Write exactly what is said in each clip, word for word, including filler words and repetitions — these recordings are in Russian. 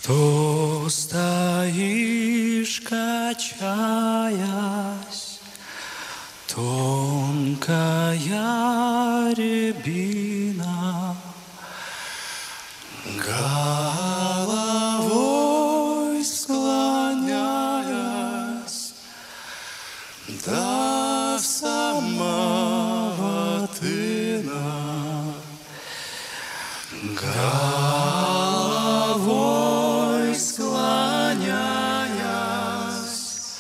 Что стоишь, качаясь, тонкая рябина, головой склоняясь до самого тына, головой склоняясь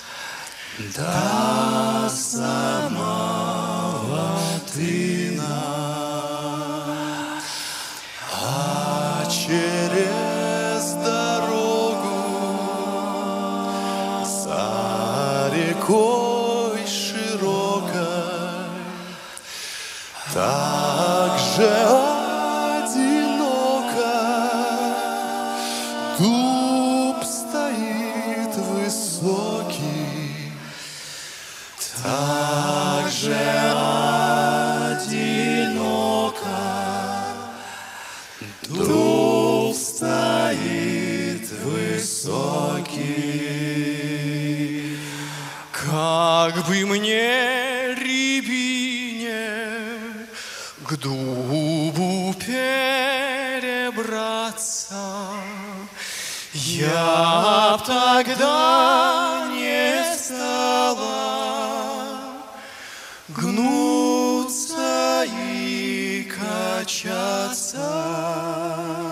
до самого тына, а через дорогу за рекой широкой также одиноко дуб стоит высокий, также одиноко дуб стоит высокий. Как бы мне, рябине, к дубу перебраться, я б тогда не стала гнуться и качаться.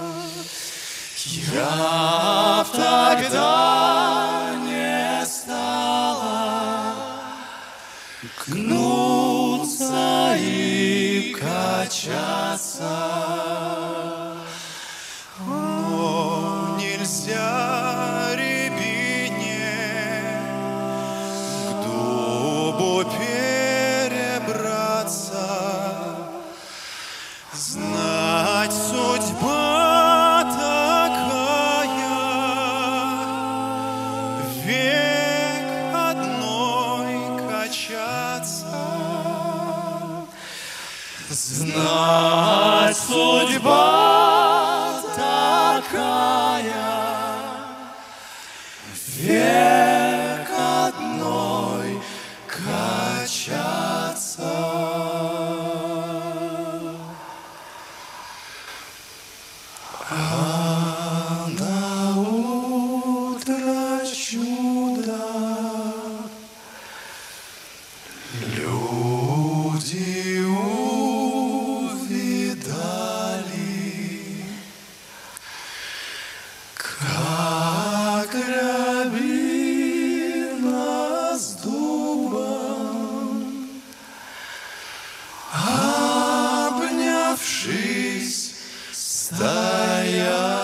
Я б тогда не стала гнуться и качаться. Но нельзя рябине к дубу перебраться, знать судьба такая, век одной качаться. Знать судьба такая, век одной качаться. А на утро чудо люди увидали, как рябина с дубом, обнявшись, стоят.